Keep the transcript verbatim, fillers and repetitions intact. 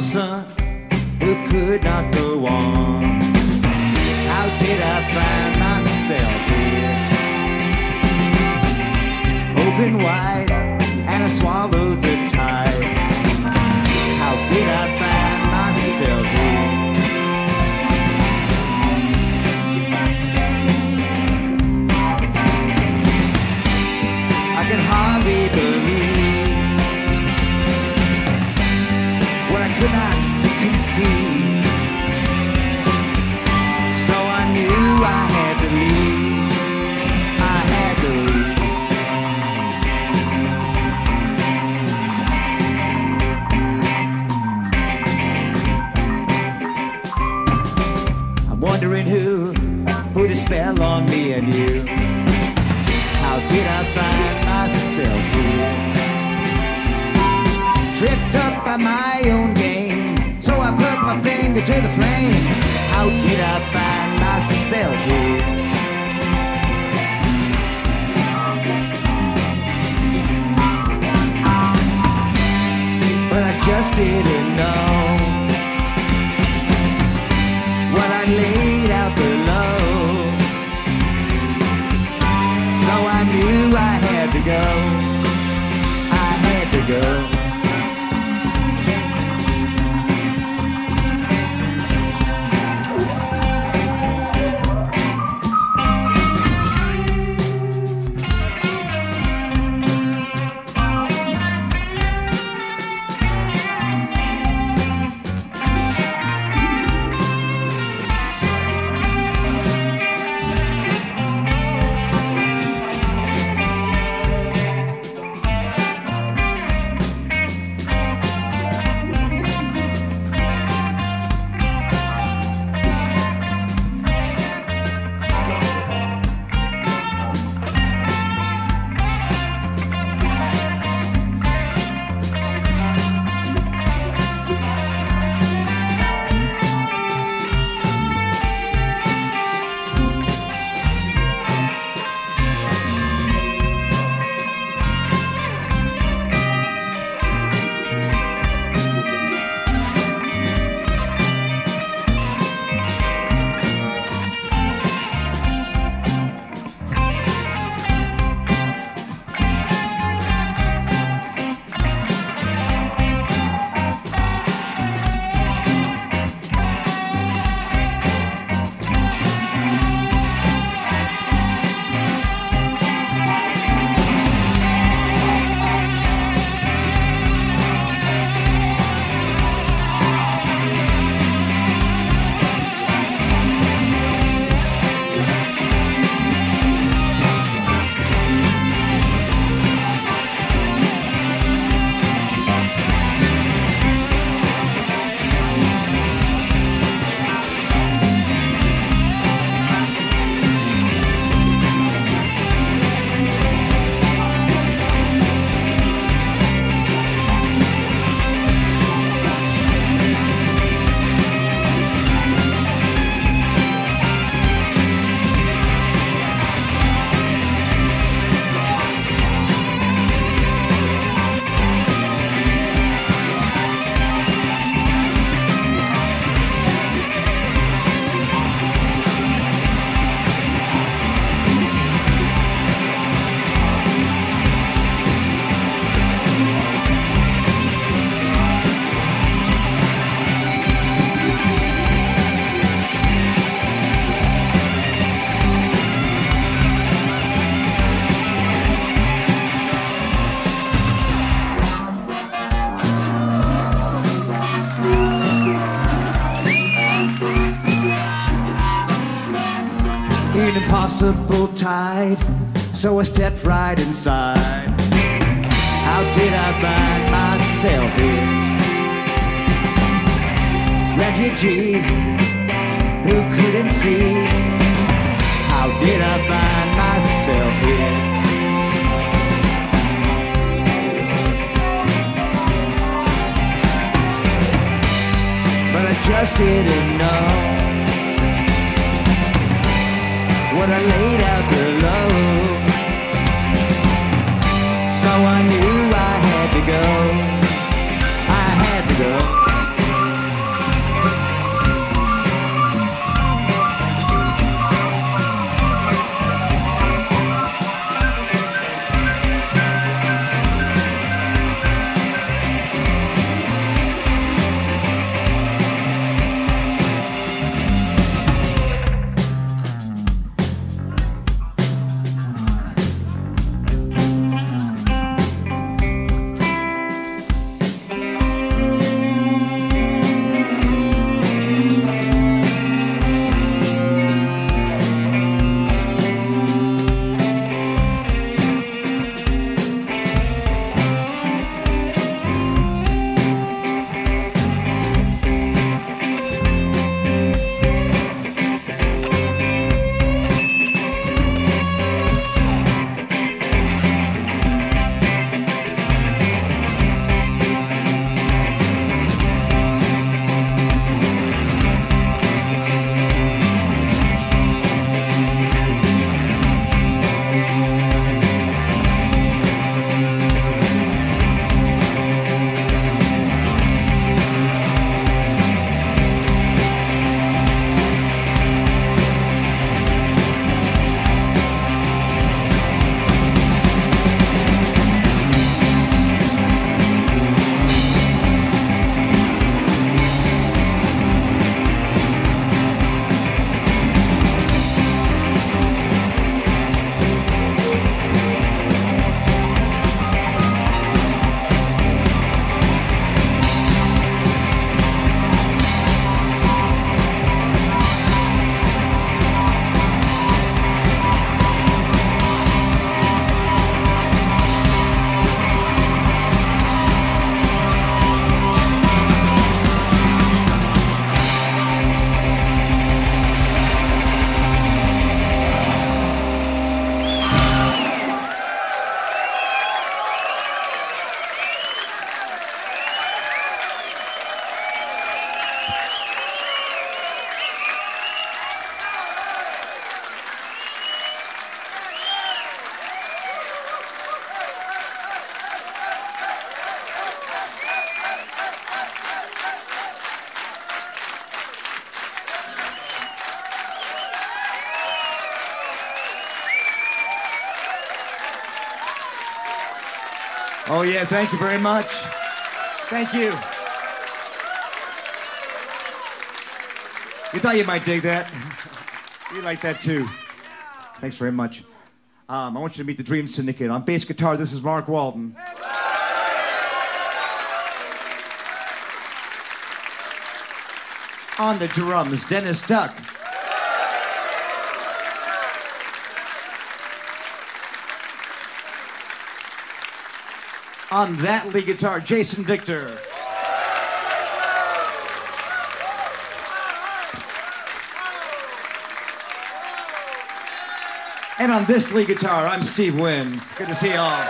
son who could not go on. How did I find myself here? Open wide and I swallowed the tide. How did I find myself here? I can hardly believe what I could not conceive. So I knew I had to leave. I had to leave. I'm wondering who put a spell on me and you. How did I find myself here? Tripped up by my own game, so I put my finger to the flame. How did I find myself here? But I just didn't know what I laid out below. So I knew I had to go. I had to go. An impossible tide, so I stepped right inside. How did I find myself here? Refugee who couldn't see. How did I find myself here? But I just didn't know what I laid out below. So I knew I had to go. I had to go. Oh, yeah, thank you very much. Thank you. You thought you might dig that. You like that, too. Thanks very much. Um, I want you to meet the Dream Syndicate. On bass guitar, this is Mark Walton. On the drums, Dennis Duck. On that lead guitar, Jason Victor. And on this lead guitar, I'm Steve Wynn. Good to see y'all.